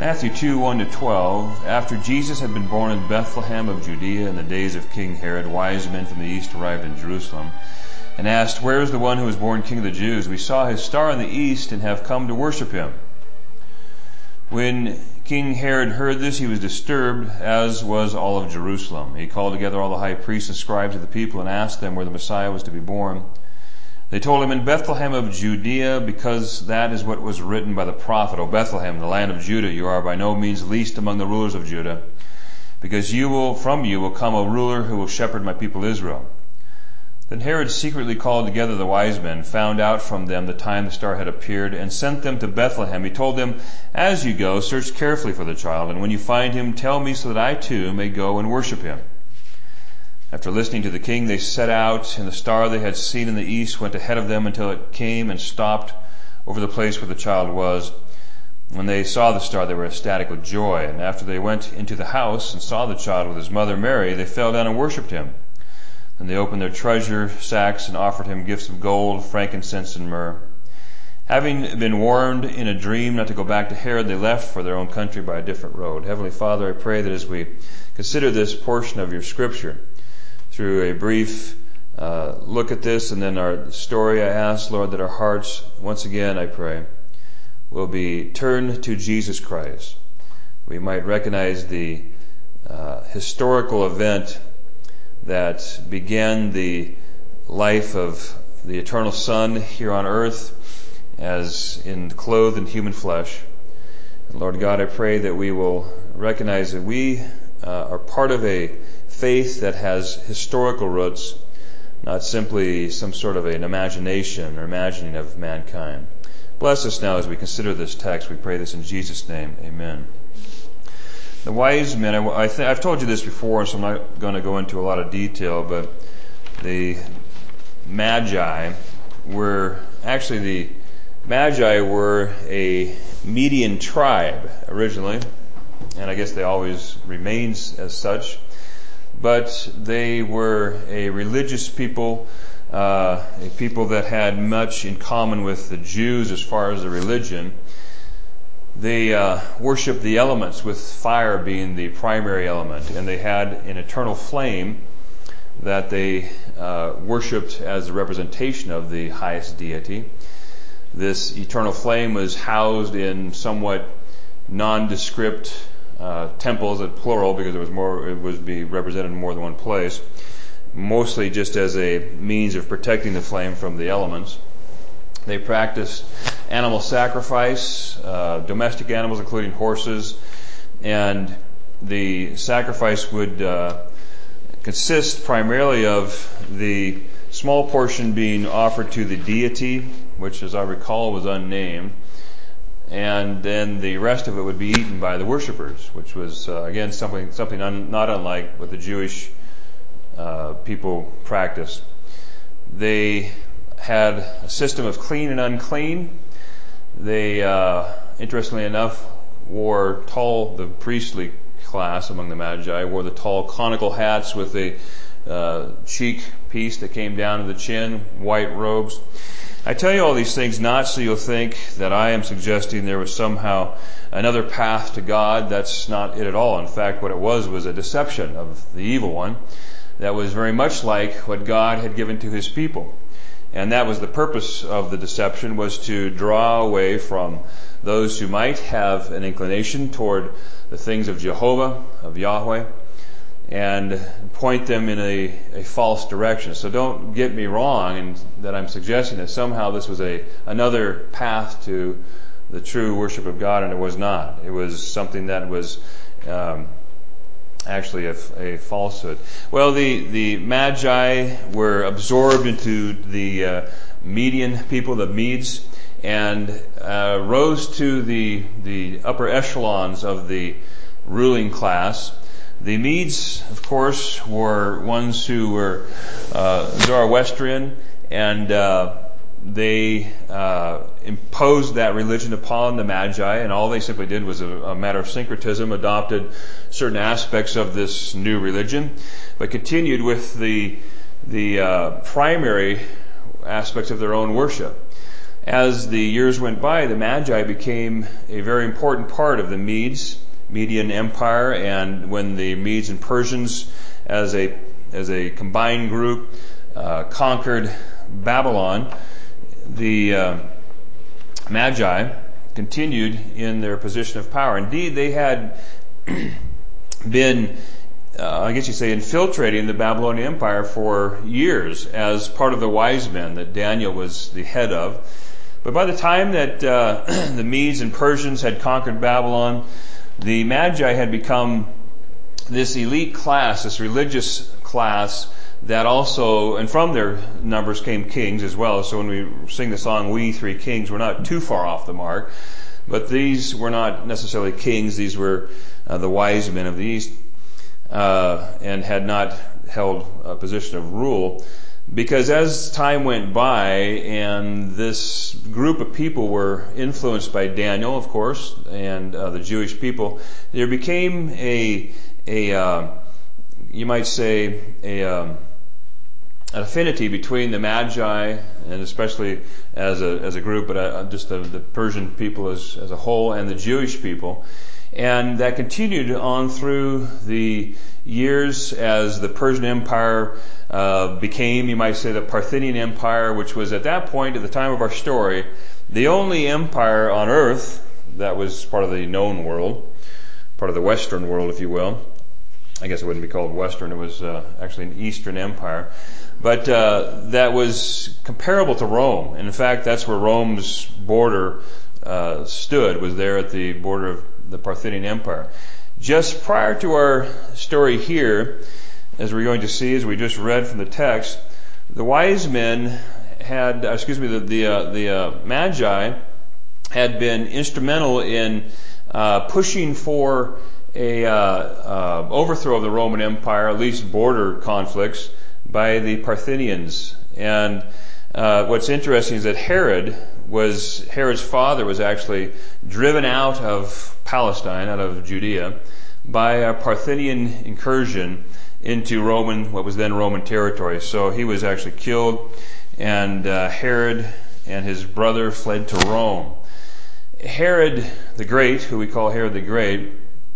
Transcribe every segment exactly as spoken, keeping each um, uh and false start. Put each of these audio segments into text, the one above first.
Matthew two, one to twelve. After Jesus had been born in Bethlehem of Judea in the days of King Herod, wise men from the east arrived in Jerusalem and asked, "Where is the one who was born King of the Jews? We saw his star in the east and have come to worship him." When King Herod heard this, he was disturbed, as was all of Jerusalem. He called together all the high priests and scribes of the people and asked them where the Messiah was to be born. They told him, "In Bethlehem of Judea, because that is what was written by the prophet. O Bethlehem, the land of Judah, you are by no means least among the rulers of Judah, because you will, from you will come a ruler who will shepherd my people Israel." Then Herod secretly called together the wise men, found out from them the time the star had appeared, and sent them to Bethlehem. He told them, "As you go, search carefully for the child, and when you find him, tell me so that I too may go and worship him." After listening to the king, they set out, and the star they had seen in the east went ahead of them until it came and stopped over the place where the child was. When they saw the star, they were ecstatic with joy. And after they went into the house and saw the child with his mother Mary, they fell down and worshipped him. Then they opened their treasure sacks and offered him gifts of gold, frankincense, and myrrh. Having been warned in a dream not to go back to Herod, they left for their own country by a different road. Heavenly Father, I pray that as we consider this portion of your scripture, through a brief uh, look at this and then our story, I ask, Lord, that our hearts, once again, I pray, will be turned to Jesus Christ. We might recognize the uh, historical event that began the life of the eternal Son here on earth as in clothed in human flesh. And Lord God, I pray that we will recognize that we uh, are part of a faith that has historical roots, not simply some sort of an imagination or imagining of mankind. Bless us now as we consider this text. We pray this in Jesus' name. Amen. The wise men, I, I th- I've told you this before, so I'm not going to go into a lot of detail, but the Magi were, actually the Magi were a Median tribe originally, and I guess they always remains as such. But they were a religious people, uh, a people that had much in common with the Jews as far as the religion. They uh, worshipped the elements, with fire being the primary element, and they had an eternal flame that they uh, worshipped as a representation of the highest deity. This eternal flame was housed in somewhat nondescript Uh, temples, at plural, because it was more, it would be represented in more than one place, mostly just as a means of protecting the flame from the elements. They practiced animal sacrifice, uh, domestic animals, including horses, and the sacrifice would uh, consist primarily of the small portion being offered to the deity, which, as I recall, was unnamed. And then the rest of it would be eaten by the worshipers, which was, uh, again, something something un, not unlike what the Jewish uh, people practiced. They had a system of clean and unclean. They, uh, interestingly enough, wore tall, the priestly class among the Magi, wore the tall conical hats with the uh, cheek piece that came down to the chin, white robes. I tell you all these things not so you'll think that I am suggesting there was somehow another path to God. That's not it at all. In fact, what it was was a deception of the evil one that was very much like what God had given to his people. And that was the purpose of the deception, was to draw away from those who might have an inclination toward the things of Jehovah, of Yahweh, and point them in a, a false direction. So don't get me wrong in that I'm suggesting that somehow this was a another path to the true worship of God, and it was not. It was something that was um, actually a, a falsehood. Well, the, the Magi were absorbed into the uh, Median people, the Medes, and uh, rose to the the upper echelons of the ruling class. The Medes, of course, were ones who were uh, Zoroastrian, and uh, they uh, imposed that religion upon the Magi, and all they simply did was a, a matter of syncretism, adopted certain aspects of this new religion, but continued with the the uh, primary aspects of their own worship. As the years went by, the Magi became a very important part of the Medes, Median Empire, and when the Medes and Persians, as a as a combined group, uh, conquered Babylon, the uh, Magi continued in their position of power. Indeed, they had been, uh, I guess you say, infiltrating the Babylonian Empire for years as part of the wise men that Daniel was the head of. But by the time that uh, the Medes and Persians had conquered Babylon, the Magi had become this elite class, this religious class that also, and from their numbers came kings as well. So when we sing the song, We Three Kings, we're not too far off the mark. But these were not necessarily kings. These were uh, the wise men of the East, uh, and had not held a position of rule. Because as time went by and this group of people were influenced by Daniel, of course, and uh, the Jewish people, there became a, a uh, you might say, a um, an affinity between the Magi, and especially as a as a group, but uh, just the, the Persian people as as a whole, and the Jewish people. And that continued on through the years as the Persian Empire uh, became, you might say, the Parthian Empire, which was at that point, at the time of our story, the only empire on earth that was part of the known world, part of the Western world, if you will. I guess it wouldn't be called Western, it was uh, actually an Eastern empire. But uh, that was comparable to Rome. And in fact, that's where Rome's border uh, stood, was there at the border of the Parthian Empire. Just prior to our story here, as we're going to see, as we just read from the text, the wise men had, excuse me, the the, uh, the uh, Magi had been instrumental in uh, pushing for a uh, uh, overthrow of the Roman Empire, at least border conflicts, by the Parthians. And uh, what's interesting is that Herod was, Herod's father was actually driven out of Palestine, out of Judea, by a Parthian incursion into Roman, what was then Roman territory. So he was actually killed, and uh, Herod and his brother fled to Rome. Herod the Great, who we call Herod the Great,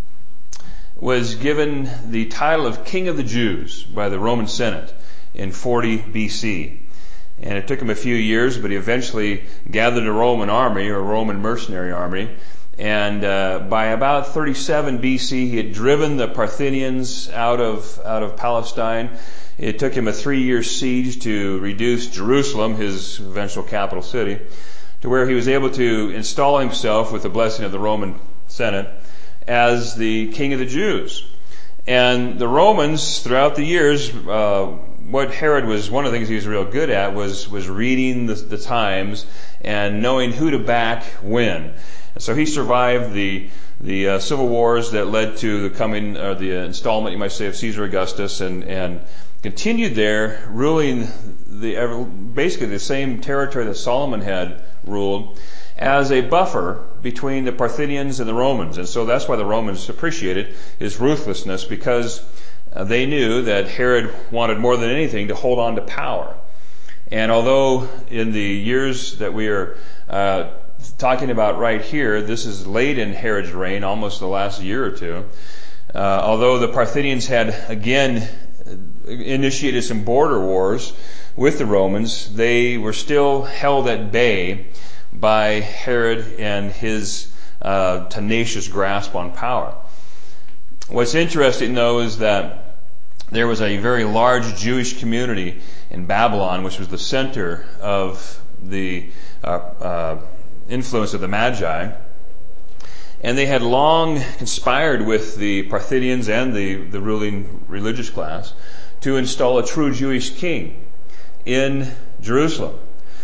was given the title of King of the Jews by the Roman Senate in forty B C. And it took him a few years, but he eventually gathered a Roman army, or a Roman mercenary army. And uh, by about thirty-seven B C, he had driven the Parthians out of out of Palestine. It took him a three-year siege to reduce Jerusalem, his eventual capital city, to where he was able to install himself with the blessing of the Roman Senate as the King of the Jews. And the Romans, throughout the years, uh, what Herod was, one of the things he was real good at was was reading the, the times and knowing who to back when. And so he survived the the uh, civil wars that led to the coming, or the installment, you might say, of Caesar Augustus, and and continued there, ruling the basically the same territory that Solomon had ruled, as a buffer between the Parthians and the Romans. And so that's why the Romans appreciated his ruthlessness, because uh, they knew that Herod wanted more than anything to hold on to power. And although in the years that we are uh, talking about right here, this is late in Herod's reign, almost the last year or two, uh, although the Parthians had again initiated some border wars with the Romans, they were still held at bay by Herod and his uh, tenacious grasp on power. What's interesting, though, is that there was a very large Jewish community in Babylon, which was the center of the uh, uh, influence of the Magi. And they had long conspired with the Parthians and the, the ruling religious class to install a true Jewish king in Jerusalem.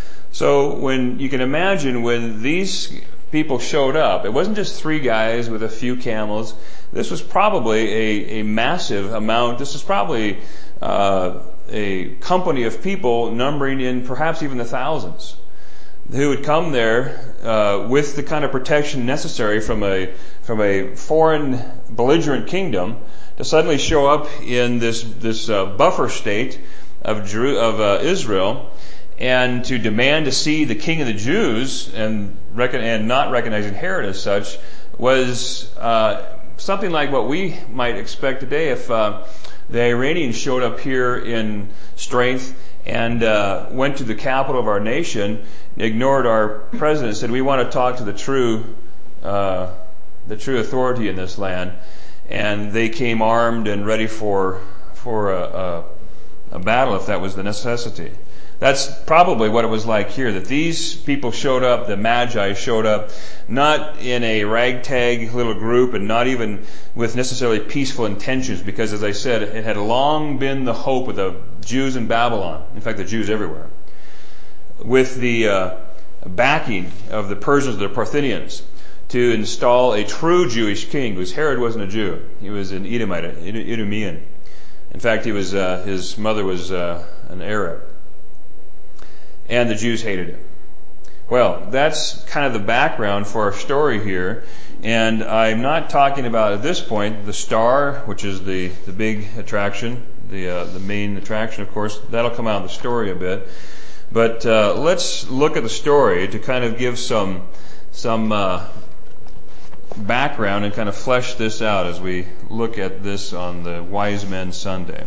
So when you can imagine when these people showed up, it wasn't just three guys with a few camels. This was probably a, a massive amount. This is probably uh, a company of people numbering in perhaps even the thousands, who would come there uh, with the kind of protection necessary from a from a foreign belligerent kingdom to suddenly show up in this this uh, buffer state of Jeru- of uh, Israel. and to demand to see the king of the Jews and, reckon, and not recognizing Herod as such was uh, something like what we might expect today if uh, the Iranians showed up here in strength and uh, went to the capital of our nation, ignored our president, said, we want to talk to the true uh, the true authority in this land. And they came armed and ready for for a, a, a battle if that was the necessity. That's probably what it was like here, that these people showed up, the Magi showed up, not in a ragtag little group and not even with necessarily peaceful intentions, because as I said, it had long been the hope of the Jews in Babylon, in fact the Jews everywhere, with the uh, backing of the Persians, the Parthians, to install a true Jewish king, because Herod wasn't a Jew. He was an Edomite, an Idumean. In fact, he was uh, his mother was uh, an Arab. And the Jews hated him. Well, that's kind of the background for our story here. And I'm not talking about, at this point, the star, which is the, the big attraction, the uh, the main attraction, of course. That'll come out in the story a bit. But uh, let's look at the story to kind of give some some uh, background and kind of flesh this out as we look at this on the Wise Men Sunday.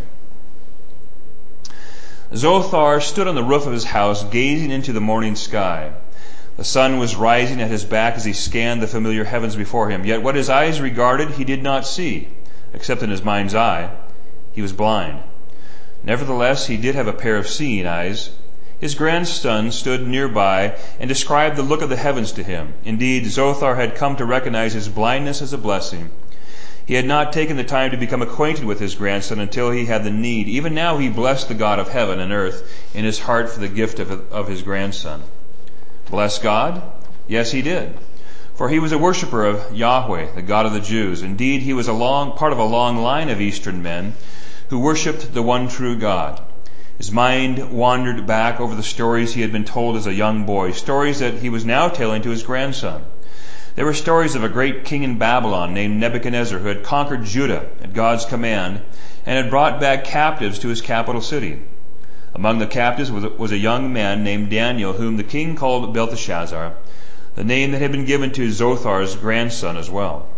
Zophar stood on the roof of his house, gazing into the morning sky. The sun was rising at his back as he scanned the familiar heavens before him. Yet what his eyes regarded, he did not see, except in his mind's eye. He was blind. Nevertheless, he did have a pair of seeing eyes. His grandson stood nearby and described the look of the heavens to him. Indeed, Zophar had come to recognize his blindness as a blessing. He had not taken the time to become acquainted with his grandson until he had the need. Even now he blessed the God of heaven and earth in his heart for the gift of, of his grandson. Bless God? Yes, he did. For he was a worshiper of Yahweh, the God of the Jews. Indeed, he was a long part of a long line of Eastern men who worshipped the one true God. His mind wandered back over the stories he had been told as a young boy, stories that he was now telling to his grandson. There were stories of a great king in Babylon named Nebuchadnezzar who had conquered Judah at God's command and had brought back captives to his capital city. Among the captives was a young man named Daniel, whom the king called Belteshazzar, the name that had been given to Zophar's grandson as well.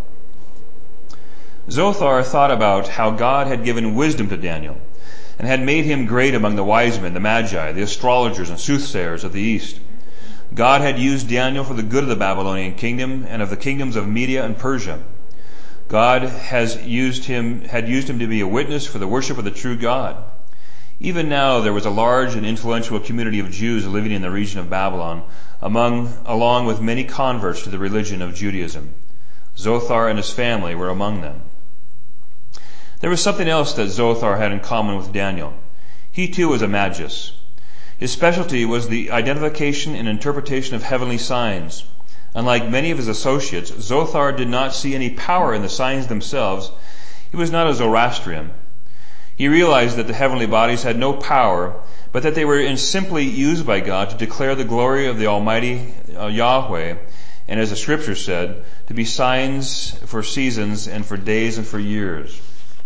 Zophar thought about how God had given wisdom to Daniel and had made him great among the wise men, the Magi, the astrologers and soothsayers of the East. God had used Daniel for the good of the Babylonian kingdom and of the kingdoms of Media and Persia. God has used him, had used him to be a witness for the worship of the true God. Even now there was a large and influential community of Jews living in the region of Babylon, among, along with many converts to the religion of Judaism. Zophar and his family were among them. There was something else that Zophar had in common with Daniel. He too was a magus. His specialty was the identification and interpretation of heavenly signs. Unlike many of his associates, Zophar did not see any power in the signs themselves. He was not a Zoroastrian. He realized that the heavenly bodies had no power, but that they were simply used by God to declare the glory of the Almighty uh, Yahweh, and as the Scripture said, to be signs for seasons and for days and for years.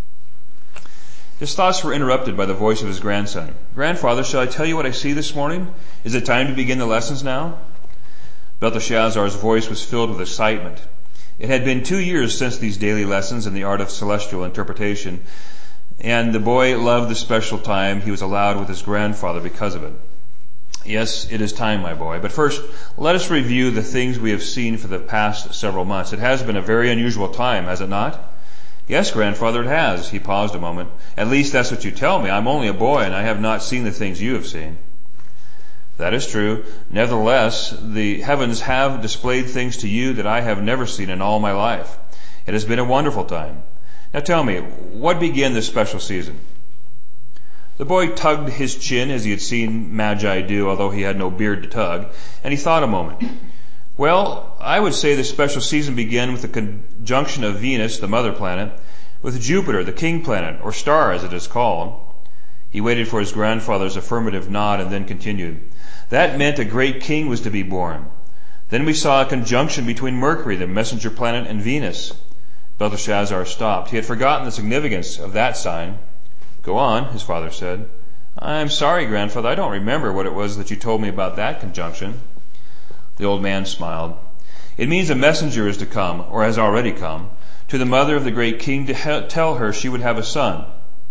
His thoughts were interrupted by the voice of his grandson. Grandfather, shall I tell you what I see this morning? Is it time to begin the lessons now? Belteshazzar's voice was filled with excitement. It had been two years since these daily lessons in the art of celestial interpretation, and the boy loved the special time he was allowed with his grandfather because of it. Yes, it is time, my boy. But first, let us review the things we have seen for the past several months. It has been a very unusual time, has it not? Yes, grandfather, it has. He paused a moment. At least that's what you tell me. I'm only a boy and I have not seen the things you have seen. That is true. Nevertheless, the heavens have displayed things to you that I have never seen in all my life. It has been a wonderful time. Now tell me, what began this special season? The boy tugged his chin as he had seen Magi do, although he had no beard to tug, and he thought a moment. Well, I would say the special season began with the conjunction of Venus, the mother planet, with Jupiter, the king planet, or star as it is called. He waited for his grandfather's affirmative nod and then continued. That meant a great king was to be born. Then we saw a conjunction between Mercury, the messenger planet, and Venus. Belteshazzar stopped. He had forgotten the significance of that sign. Go on, his father said. I'm sorry, grandfather, I don't remember what it was that you told me about that conjunction. The old man smiled. It means a messenger is to come, or has already come, to the mother of the great king to he- tell her she would have a son.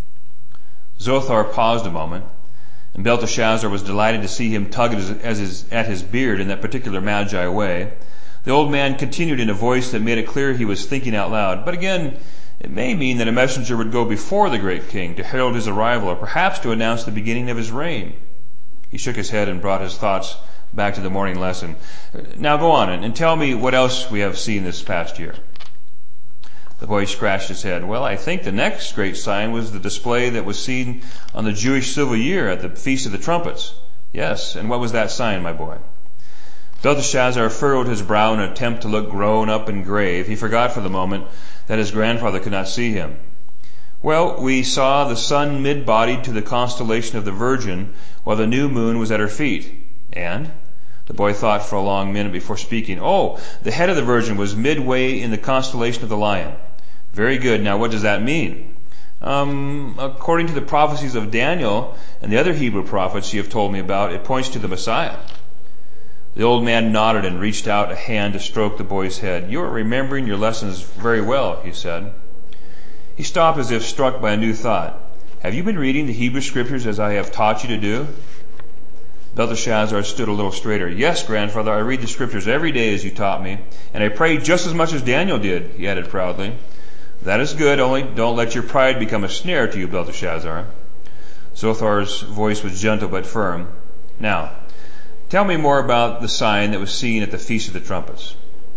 Zothar paused a moment, and Belteshazzar was delighted to see him tug at his, as his, at his beard in that particular magi way. The old man continued in a voice that made it clear he was thinking out loud. But again, it may mean that a messenger would go before the great king to herald his arrival, or perhaps to announce the beginning of his reign. He shook his head and brought his thoughts back to the morning lesson. Now go on and, and tell me what else we have seen this past year. The boy scratched his head. Well, I think the next great sign was the display that was seen on the Jewish civil year at the Feast of the Trumpets. Yes, and what was that sign, my boy? Belteshazzar furrowed his brow in an attempt to look grown up and grave. He forgot for the moment that his grandfather could not see him. Well, we saw the sun mid-bodied to the constellation of the Virgin, while the new moon was at her feet. And? The boy thought for a long minute before speaking. Oh, the head of the Virgin was midway in the constellation of the Lion. Very good. Now what does that mean? Um, according to the prophecies of Daniel and the other Hebrew prophets you have told me about, it points to the Messiah. The old man nodded and reached out a hand to stroke the boy's head. You are remembering your lessons very well, he said. He stopped as if struck by a new thought. Have you been reading the Hebrew scriptures as I have taught you to do? Belteshazzar stood a little straighter. Yes, grandfather, I read the scriptures every day as you taught me, and I pray just as much as Daniel did, he added proudly. That is good, only don't let your pride become a snare to you, Belteshazzar. Zothar's voice was gentle but firm. Now, tell me more about the sign that was seen at the Feast of the Trumpets.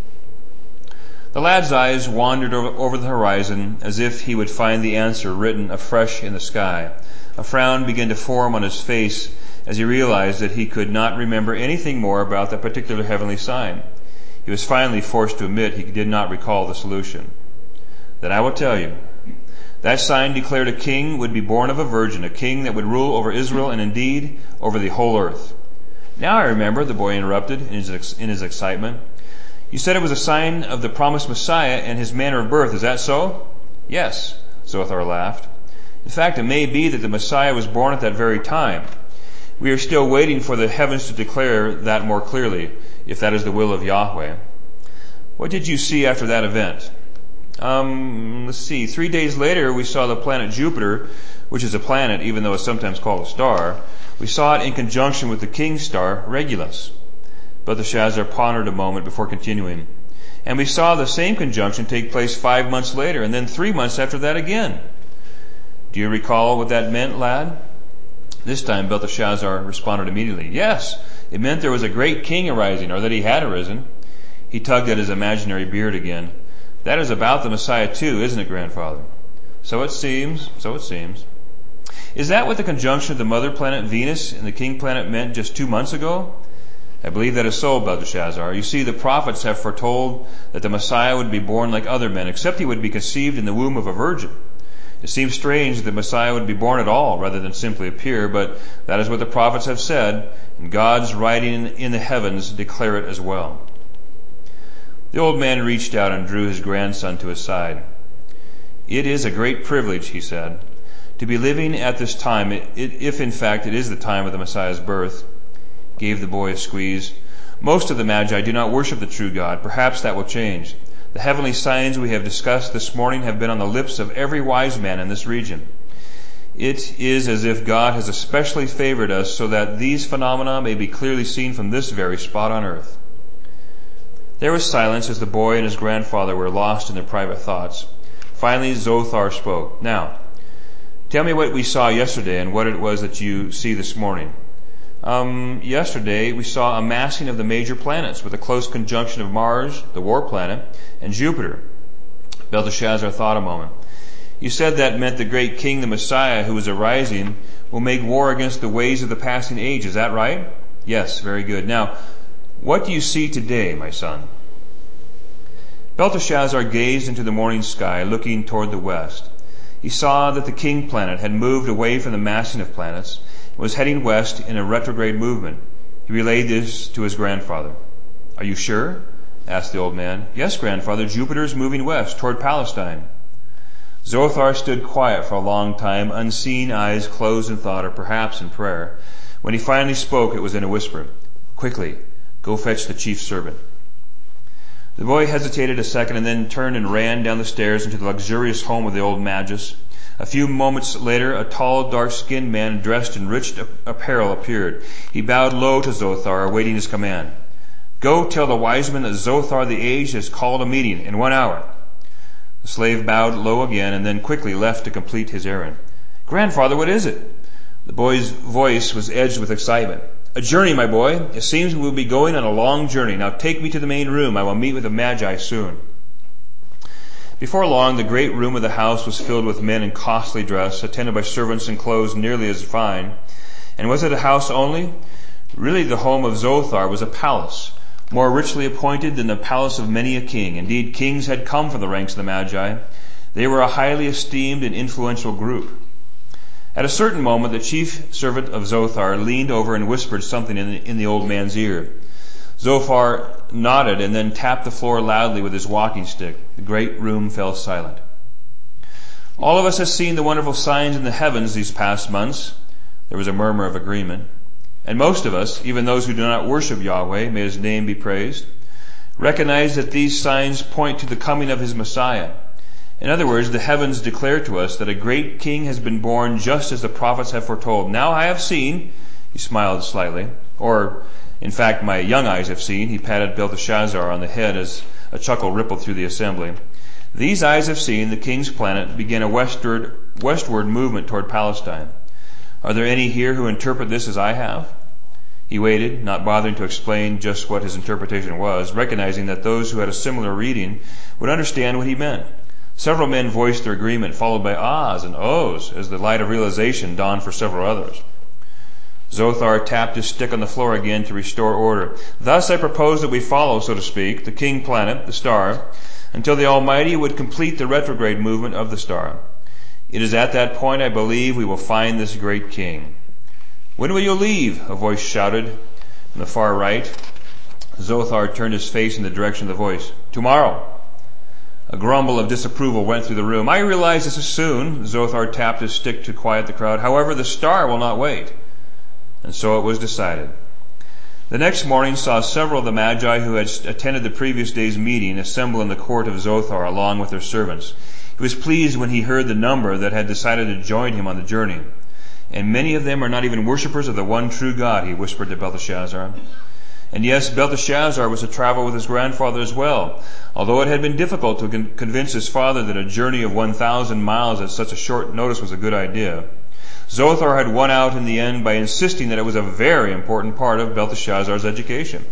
The lad's eyes wandered over the horizon as if he would find the answer written afresh in the sky. A frown began to form on his face as he realized that he could not remember anything more about that particular heavenly sign. He was finally forced to admit he did not recall the solution. Then I will tell you. That sign declared a king would be born of a virgin, a king that would rule over Israel and indeed over the whole earth. Now I remember, the boy interrupted in his, in his excitement. You said it was a sign of the promised Messiah and his manner of birth. Is that so? Yes, Zothar laughed. In fact, it may be that the Messiah was born at that very time. We are still waiting for the heavens to declare that more clearly, if that is the will of Yahweh. What did you see after that event? Um, let's see. Three days later, we saw the planet Jupiter, which is a planet, even though it's sometimes called a star. We saw it in conjunction with the king's star, Regulus. Belteshazzar pondered a moment before continuing. And we saw the same conjunction take place five months later, and then three months after that again. Do you recall what that meant, lad? This time Belteshazzar responded immediately. Yes, it meant there was a great king arising, or that he had arisen. He tugged at his imaginary beard again. That is about the Messiah too, isn't it, grandfather? So it seems, so it seems. Is that what the conjunction of the mother planet Venus and the king planet meant just two months ago? I believe that is so, Belteshazzar. You see, the prophets have foretold that the Messiah would be born like other men, except he would be conceived in the womb of a virgin. It seems strange that the Messiah would be born at all rather than simply appear, but that is what the prophets have said, and God's writing in the heavens declare it as well. The old man reached out and drew his grandson to his side. It is a great privilege, he said, to be living at this time, if in fact it is the time of the Messiah's birth. Gave the boy a squeeze. Most of the Magi do not worship the true God. Perhaps that will change. The heavenly signs we have discussed this morning have been on the lips of every wise man in this region. It is as if God has especially favored us so that these phenomena may be clearly seen from this very spot on earth. There was silence as the boy and his grandfather were lost in their private thoughts. Finally, Zothar spoke. Now, tell me what we saw yesterday and what it was that you see this morning. Um, yesterday we saw a massing of the major planets with a close conjunction of Mars, the war planet, and Jupiter. Belteshazzar thought a moment. You said that meant the great king, the Messiah, who is arising, will make war against the ways of the passing age. Is that right? Yes, very good. Now, what do you see today, my son? Belteshazzar gazed into the morning sky, looking toward the west. He saw that the king planet had moved away from the massing of planets and was heading west in a retrograde movement. He relayed this to his grandfather. Are you sure? Asked the old man. Yes, grandfather, Jupiter is moving west toward Palestine. Zothar stood quiet for a long time, unseen, eyes closed in thought or perhaps in prayer. When he finally spoke, it was in a whisper. Quickly, go fetch the chief servant. The boy hesitated a second and then turned and ran down the stairs into the luxurious home of the old Magus. A few moments later, a tall, dark-skinned man dressed in rich apparel appeared. He bowed low to Zothar, awaiting his command. Go tell the wise men that Zothar the aged has called a meeting in one hour. The slave bowed low again and then quickly left to complete his errand. Grandfather, what is it? The boy's voice was edged with excitement. A journey, my boy. It seems we will be going on a long journey. Now take me to the main room. I will meet with the Magi soon. Before long, the great room of the house was filled with men in costly dress, attended by servants in clothes nearly as fine. And was it a house only? Really, the home of Zothar was a palace, more richly appointed than the palace of many a king. Indeed, kings had come from the ranks of the Magi. They were a highly esteemed and influential group. At a certain moment, the chief servant of Zothar leaned over and whispered something in the, in the old man's ear. Zothar nodded and then tapped the floor loudly with his walking stick. The great room fell silent. All of us have seen the wonderful signs in the heavens these past months. There was a murmur of agreement. And most of us, even those who do not worship Yahweh, may his name be praised, recognize that these signs point to the coming of his Messiah. In other words, the heavens declare to us that a great king has been born just as the prophets have foretold. Now I have seen, he smiled slightly, or in fact my young eyes have seen, he patted Belteshazzar on the head as a chuckle rippled through the assembly. These eyes have seen the king's planet begin a westward, westward movement toward Palestine. Are there any here who interpret this as I have? He waited, not bothering to explain just what his interpretation was, recognizing that those who had a similar reading would understand what he meant. Several men voiced their agreement, followed by ahs and ohs, as the light of realization dawned for several others. Zothar tapped his stick on the floor again to restore order. Thus I propose that we follow, so to speak, the king planet, the star, until the Almighty would complete the retrograde movement of the star. It is at that point, I believe, we will find this great king. When will you leave? A voice shouted from the far right. Zothar turned his face in the direction of the voice. Tomorrow. A grumble of disapproval went through the room. I realize this is soon. Zothar tapped his stick to quiet the crowd. However, the star will not wait. And so it was decided. The next morning saw several of the Magi who had attended the previous day's meeting assemble in the court of Zothar along with their servants. He was pleased when he heard the number that had decided to join him on the journey. And many of them are not even worshippers of the one true God, he whispered to Belteshazzar. And yes, Belteshazzar was to travel with his grandfather as well, although it had been difficult to con- convince his father that a journey of one thousand miles at such a short notice was a good idea. Zothar had won out in the end by insisting that it was a very important part of Belteshazzar's education.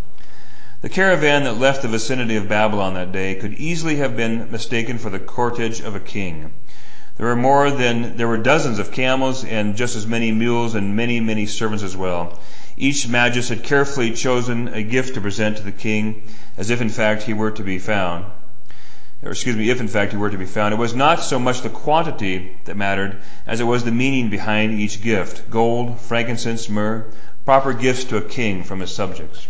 The caravan that left the vicinity of Babylon that day could easily have been mistaken for the cortege of a king. There were more than, there were dozens of camels and just as many mules and many, many servants as well. Each Magus had carefully chosen a gift to present to the king, as if in fact he were to be found. Or excuse me, if in fact he were to be found. It was not so much the quantity that mattered as it was the meaning behind each gift. Gold, frankincense, myrrh, proper gifts to a king from his subjects.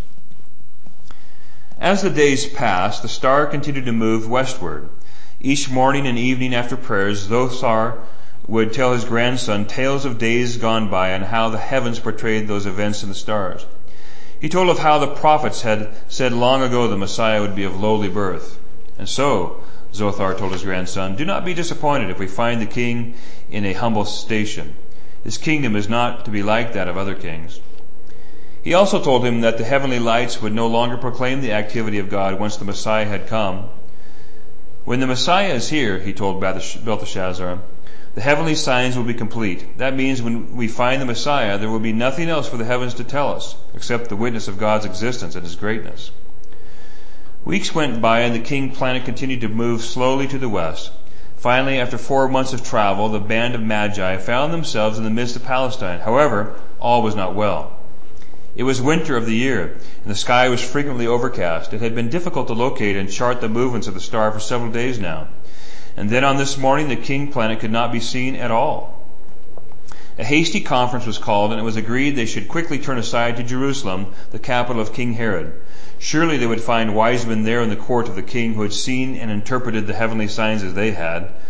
As the days passed, the star continued to move westward. Each morning and evening after prayers, Zothar would tell his grandson tales of days gone by and how the heavens portrayed those events in the stars. He told of how the prophets had said long ago the Messiah would be of lowly birth. And so, Zothar told his grandson, do not be disappointed if we find the king in a humble station. His kingdom is not to be like that of other kings. He also told him that the heavenly lights would no longer proclaim the activity of God once the Messiah had come. When the Messiah is here, he told Belteshazzar, the heavenly signs will be complete. That means when we find the Messiah, there will be nothing else for the heavens to tell us, except the witness of God's existence and his greatness. Weeks went by and the king planet continued to move slowly to the west. Finally, after four months of travel, the band of Magi found themselves in the midst of Palestine. However, all was not well. It was winter of the year, and the sky was frequently overcast. It had been difficult to locate and chart the movements of the star for several days now. And then on this morning, the king planet could not be seen at all. A hasty conference was called, and it was agreed they should quickly turn aside to Jerusalem, the capital of King Herod. Surely they would find wise men there in the court of the king who had seen and interpreted the heavenly signs as they had.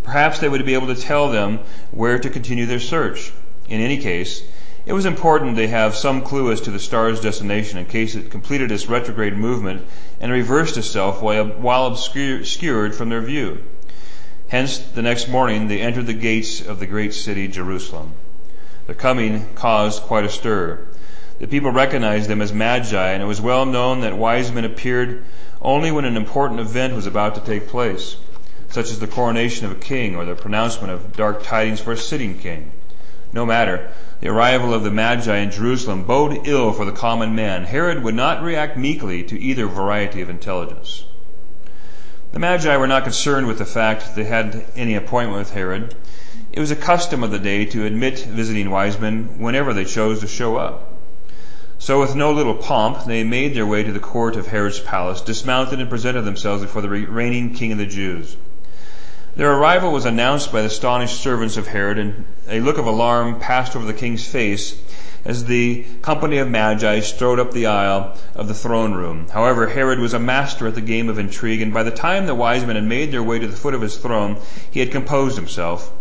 Perhaps they would be able to tell them where to continue their search. In any case, it was important they have some clue as to the star's destination in case it completed its retrograde movement and reversed itself while obscured from their view. Hence, the next morning they entered the gates of the great city, Jerusalem. Their coming caused quite a stir. The people recognized them as magi, and it was well known that wise men appeared only when an important event was about to take place, such as the coronation of a king or the pronouncement of dark tidings for a sitting king. No matter, the arrival of the Magi in Jerusalem boded ill for the common man. Herod would not react meekly to either variety of intelligence. The Magi were not concerned with the fact they had any appointment with Herod. It was a custom of the day to admit visiting wise men whenever they chose to show up. So with no little pomp, they made their way to the court of Herod's palace, dismounted and presented themselves before the reigning king of the Jews. Their arrival was announced by the astonished servants of Herod, and a look of alarm passed over the king's face as the company of magi strode up the aisle of the throne room. However, Herod was a master at the game of intrigue, and by the time the wise men had made their way to the foot of his throne, he had composed himself.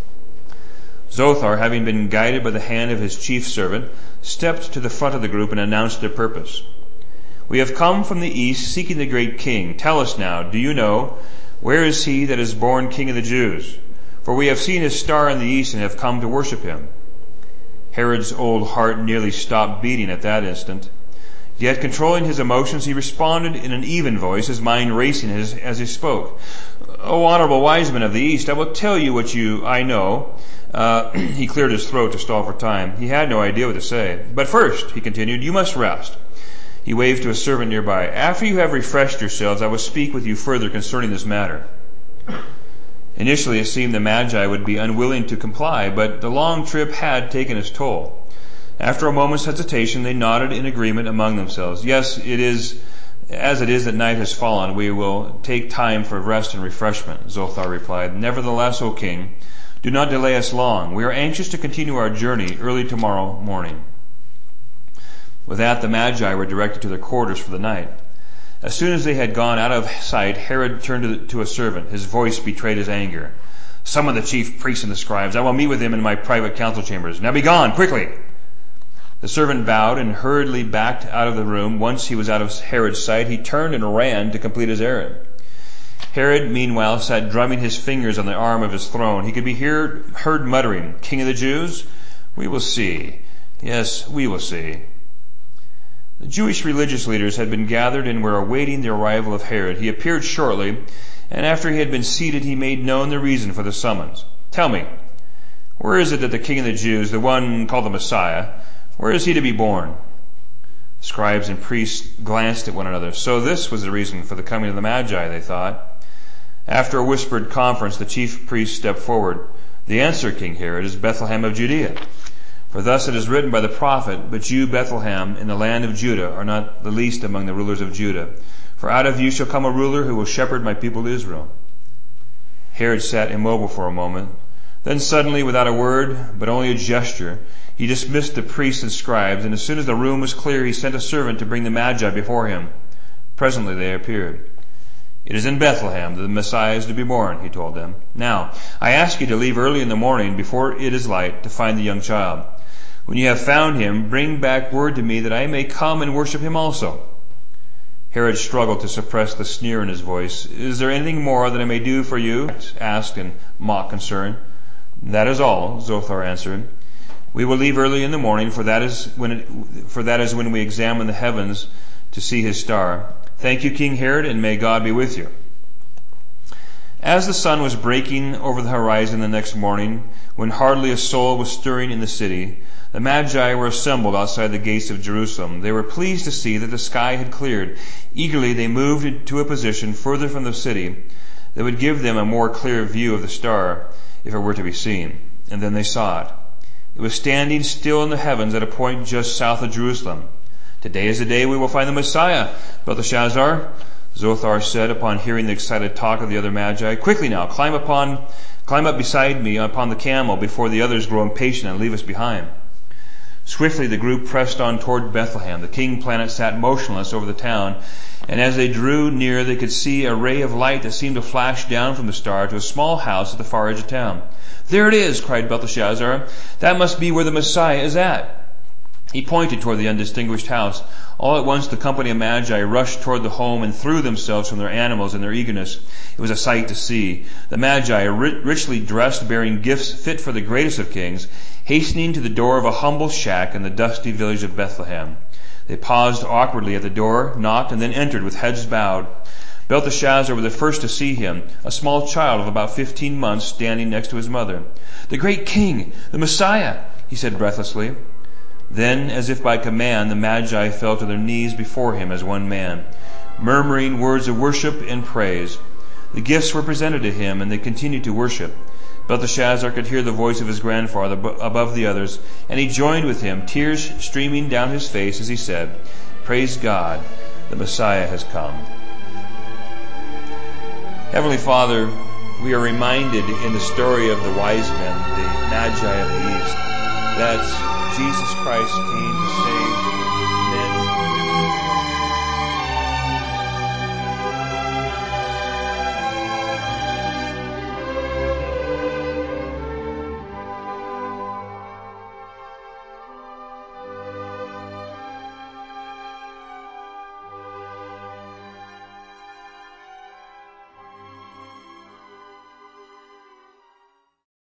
Zophar, having been guided by the hand of his chief servant, stepped to the front of the group and announced their purpose. "We have come from the east seeking the great king. Tell us now, do you know, where is he that is born king of the Jews? For we have seen his star in the east and have come to worship him." Herod's old heart nearly stopped beating at that instant. Yet, controlling his emotions, he responded in an even voice, his mind racing as, as he spoke. "O honorable wise men of the east, I will tell you what you I know." Uh, he cleared his throat to stall for time. He had no idea what to say. "But first," he continued, "you must rest." He waved to a servant nearby. "After you have refreshed yourselves, I will speak with you further concerning this matter." Initially, it seemed the Magi would be unwilling to comply, but the long trip had taken its toll. After a moment's hesitation, they nodded in agreement among themselves. "Yes, it is, as it is that night has fallen, we will take time for rest and refreshment," Zophar replied. "Nevertheless, O king, do not delay us long. We are anxious to continue our journey early tomorrow morning." With that, the Magi were directed to their quarters for the night. As soon as they had gone out of sight, Herod turned to, to a servant. His voice betrayed his anger. "Summon the chief priests and the scribes. I will meet with them in my private council chambers. Now be gone, quickly!" The servant bowed and hurriedly backed out of the room. Once he was out of Herod's sight, he turned and ran to complete his errand. Herod, meanwhile, sat drumming his fingers on the arm of his throne. He could be heard, heard muttering, "King of the Jews? We will see. Yes, we will see." The Jewish religious leaders had been gathered and were awaiting the arrival of Herod. He appeared shortly, and after he had been seated, he made known the reason for the summons. "Tell me, where is it that the King of the Jews, the one called the Messiah, where is he to be born?" Scribes and priests glanced at one another. So this was the reason for the coming of the Magi, they thought. After a whispered conference, the chief priest stepped forward. "The answer, King Herod, is Bethlehem of Judea. For thus it is written by the prophet, 'But you, Bethlehem, in the land of Judah, are not the least among the rulers of Judah. For out of you shall come a ruler who will shepherd my people Israel.'" Herod sat immobile for a moment. Then suddenly, without a word, but only a gesture, he dismissed the priests and scribes, and as soon as the room was clear, he sent a servant to bring the Magi before him. Presently they appeared. "It is in Bethlehem that the Messiah is to be born," he told them. "Now, I ask you to leave early in the morning, before it is light, to find the young child. When you have found him, bring back word to me that I may come and worship him also." Herod struggled to suppress the sneer in his voice. "Is there anything more that I may do for you?" asked in mock concern. "That is all," Zophar answered. "We will leave early in the morning, for that is when it, for that is when we examine the heavens to see his star. Thank you, King Herod, and may God be with you." As the sun was breaking over the horizon the next morning, when hardly a soul was stirring in the city, the Magi were assembled outside the gates of Jerusalem. They were pleased to see that the sky had cleared. Eagerly they moved to a position further from the city that would give them a more clear view of the star, if it were to be seen. And then they saw it. It was standing still in the heavens at a point just south of Jerusalem. "Today is the day we will find the Messiah, Belteshazzar," Zophar said upon hearing the excited talk of the other Magi. "Quickly now, climb upon, climb up beside me upon the camel before the others grow impatient and leave us behind." Swiftly the group pressed on toward Bethlehem. The king planet sat motionless over the town, and as they drew near they could see a ray of light that seemed to flash down from the star to a small house at the far edge of town. "There it is," cried Belteshazzar. "That must be where the Messiah is at." He pointed toward the undistinguished house. All at once the company of Magi rushed toward the home and threw themselves from their animals in their eagerness. It was a sight to see. The Magi, richly dressed, bearing gifts fit for the greatest of kings, hastening to the door of a humble shack in the dusty village of Bethlehem. They paused awkwardly at the door, knocked, and then entered with heads bowed. Belteshazzar was the first to see him, a small child of about fifteen months standing next to his mother. "The great king, the Messiah," he said breathlessly. Then, as if by command, the Magi fell to their knees before him as one man, murmuring words of worship and praise. The gifts were presented to him, and they continued to worship. Belteshazzar could hear the voice of his grandfather above the others, and he joined with him, tears streaming down his face as he said, "Praise God, the Messiah has come." Heavenly Father, we are reminded in the story of the wise men, the Magi of the East, that Jesus Christ came to save men